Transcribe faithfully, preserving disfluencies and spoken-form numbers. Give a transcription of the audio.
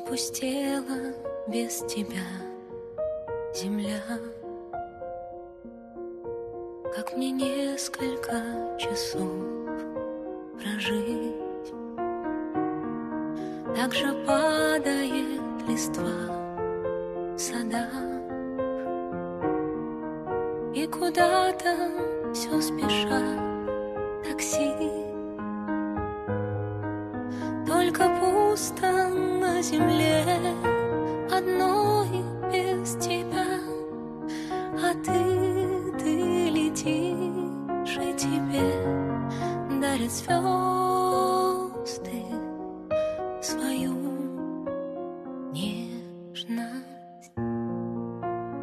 опустела без тебя земля. Как мне несколько часов прожить? Так же падает листва в садах, и куда-то все спешат такси. Только пусто на земле одной без тебя. А ты, ты летишь, и тебе дарят звезды